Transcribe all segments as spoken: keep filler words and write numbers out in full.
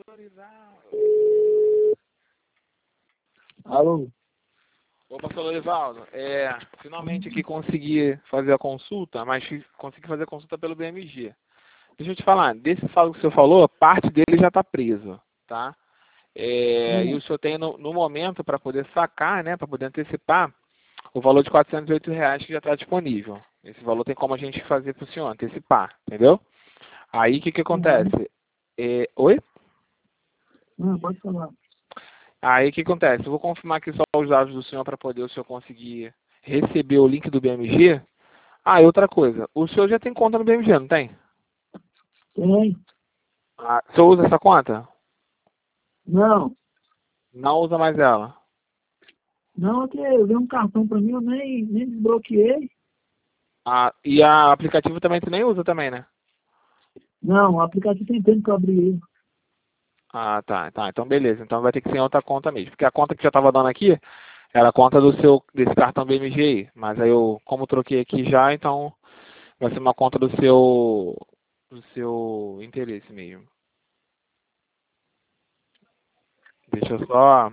Alô? Ô, pastor Lorivaldo, é, finalmente aqui consegui fazer a consulta, mas fiz- consegui fazer a consulta pelo B M G. Deixa eu te falar, desse saldo que o senhor falou, parte dele já está preso, tá? É, e Hum. o senhor tem no, no momento para poder sacar, né, para poder antecipar, o valor de quatrocentos e oito reais que já está disponível. Esse valor tem como a gente fazer para o senhor, antecipar, entendeu? Aí o que, que acontece? É, oi? Não, pode falar. Aí o que acontece? Eu vou confirmar aqui só os dados do senhor para poder o senhor conseguir receber o link do B M G. Ah, e outra coisa, o senhor já tem conta no B M G, não tem? Tem? Ah, o senhor usa essa conta? Não. Não usa mais ela. Não, é que eu dei um cartão pra mim, eu nem, nem desbloqueei. Ah, e a aplicativo também tu nem usa também, né? Não, o aplicativo tem tempo que eu abri ele. Ah, tá, tá. Então beleza. Então vai ter que ser em outra conta mesmo. Porque a conta que já estava dando aqui era a conta do seu, desse cartão B M G aí. Mas aí eu, como troquei aqui já, então vai ser uma conta do seu, do seu interesse mesmo. Deixa eu só...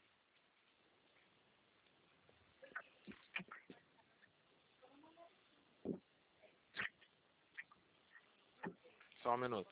Só um minuto.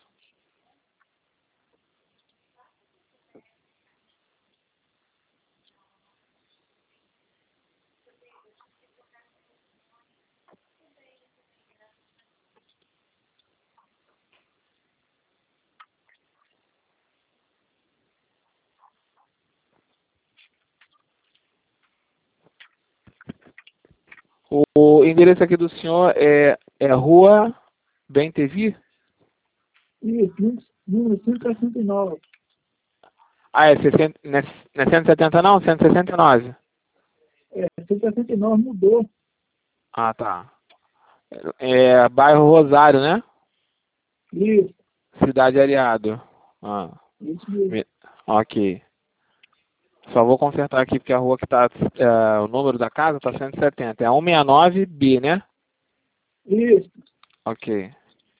O, o endereço aqui do senhor é, é Rua Bem T V? Isso, número cento e sessenta e nove. Ah, é, sessenta, não é não é cento e setenta não? cento e sessenta e nove. É, cento e sessenta e nove mudou. Ah, tá. É bairro Rosário, né? Isso, Cidade Areado. Ah, isso mesmo. me- ok. Só vou consertar aqui porque a rua que tá, é, o número da casa tá cento e setenta. É cento e sessenta e nove B, né? Isso. Ok.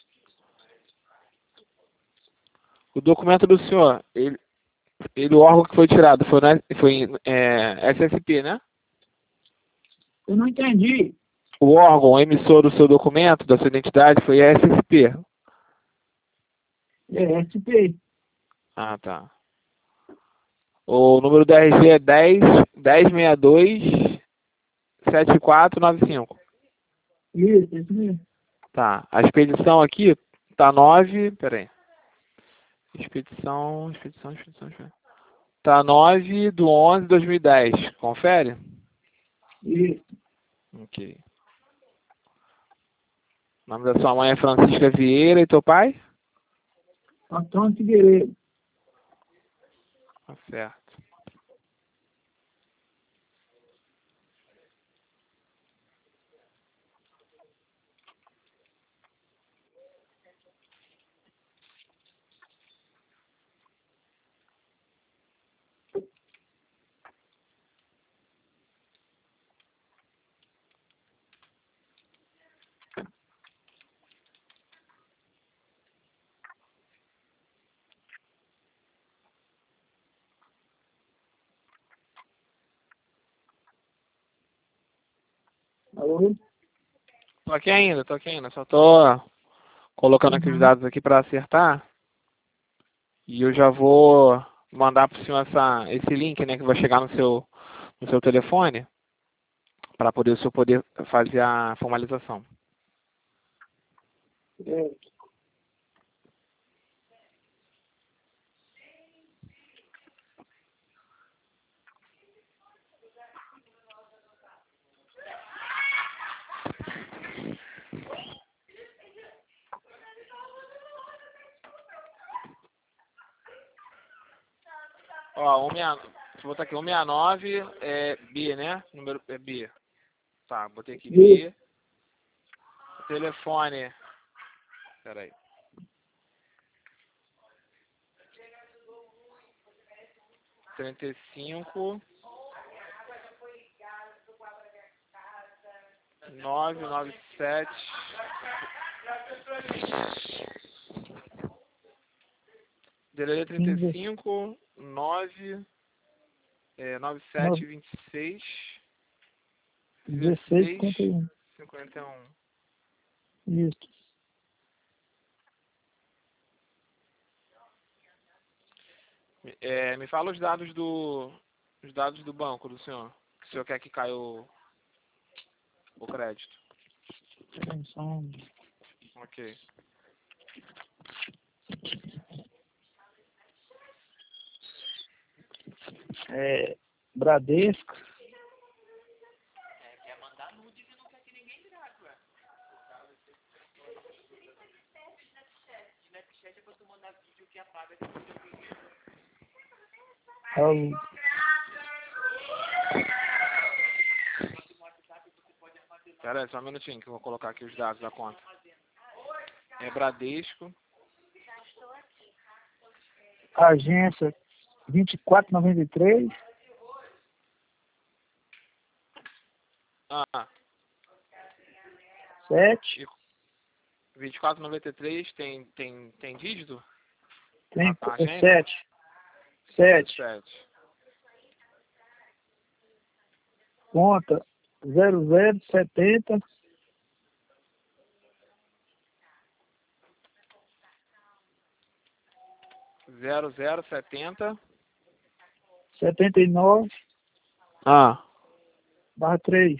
O documento do senhor, ele, ele o órgão que foi tirado foi, né, foi é, S S P, né? Eu não entendi. O órgão emissor do seu documento, da sua identidade, foi S S P. É, S P. Ah, tá. O número do R G é dez, dez sessenta e dois, setenta e quatro noventa e cinco. Isso, isso mesmo. Tá. A expedição aqui tá nove. Pera aí. Expedição, expedição, expedição, expedição. Tá nove do onze de dois mil e dez. Confere? Isso. Ok. O nome da sua mãe é Francisca Vieira e teu pai? Antônio Figueiredo. Tá certo. Alô? Tô aqui ainda, tô aqui ainda. Só tô colocando aqui os Uhum. dados aqui para acertar. E eu já vou mandar pro senhor essa, esse link, né, que vai chegar no seu, no seu telefone, para poder o senhor poder fazer a formalização. É. Ó, cento e sessenta, deixa eu botar aqui, cento e sessenta e nove é B, né? Número é B. Tá, botei aqui Isso. B. Telefone. Pera aí. trinta e cinco, novecentos e noventa e sete. D D D trinta e cinco, nove, é, nove sete, vinte e seis, dezesseis, dezesseis, cinquenta e um. cinquenta e um. Isso. É, me fala os dados do os dados do banco do senhor. Que o senhor quer que caia o, o crédito. Atenção. Ok. É, Bradesco. É o Pera aí, só um minutinho que eu vou colocar aqui os dados da conta. É Bradesco. agência vinte e quatro noventa e três. Ah, sete. vinte e quatro noventa e três tem, tem, tem dígito? Tem A, a é agência? sete. sete. sete. Conta zero zero setenta. zero zero setenta. setenta e nove. Ah, Barra três.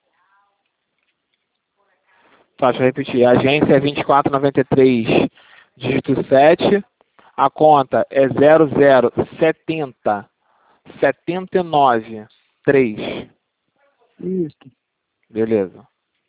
tá, deixa eu repetir. A agência é vinte e quatro noventa e três, dígito sete. A conta é zero zero setenta, setenta e nove, três. Isso. Beleza.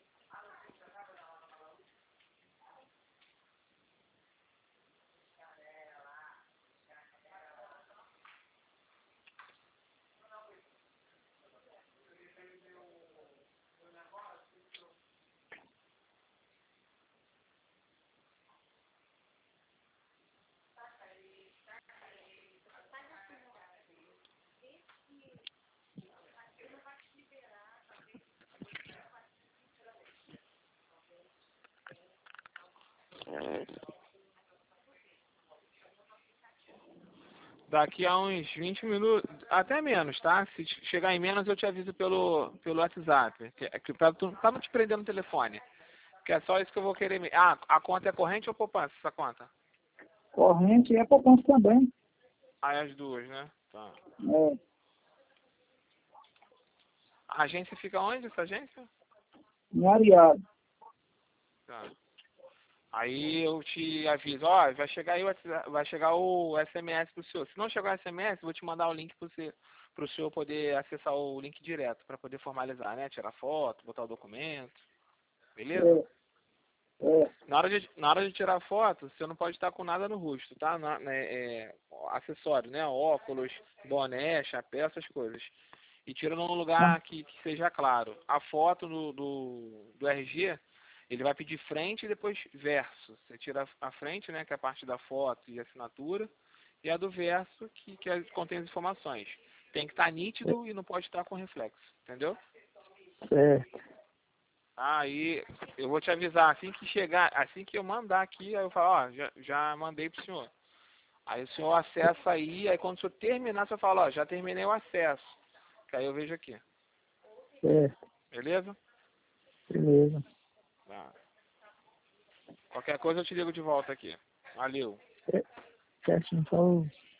Daqui a uns vinte minutos, até menos, tá? Se chegar em menos, eu te aviso pelo, pelo WhatsApp. Que, que pra, tu, pra não te prender no telefone. Que é só isso que eu vou querer. me- Ah, a conta é corrente ou poupança, essa conta? Corrente e é poupança também. Ah, é as duas, né? Tá. É, A agência fica onde, essa agência? em Areado. Tá. Aí eu te aviso, ó, vai chegar aí o WhatsApp- vai chegar o S M S pro senhor. Se não chegar o S M S, eu vou te mandar o link pro senhor, pro senhor poder acessar o link direto, para poder formalizar, né? Tirar foto, botar o documento. Beleza? É, é, Na hora de, na hora de tirar foto, você não pode estar com nada no rosto, tá? Na, né, é, acessório, né? Óculos, boné, chapéu, essas coisas. E tira num lugar que, que seja claro. A foto do, do, do R G, ele vai pedir frente e depois verso. Você tira a frente, né? Que é a parte da foto e assinatura. E a do verso, que, que é- contém as informações. Tem que estar nítido e não pode estar com reflexo. Entendeu? certo. Aí eu vou te avisar, assim que chegar, assim que eu mandar aqui, aí eu falo, ó, já, já mandei pro senhor. Aí o senhor acessa aí, aí quando o senhor terminar, você fala, ó, já terminei o acesso. Que aí eu vejo aqui. Certo. Beleza? Beleza. Tá. Qualquer coisa eu te ligo de volta aqui. Valeu. É, certinho, falou.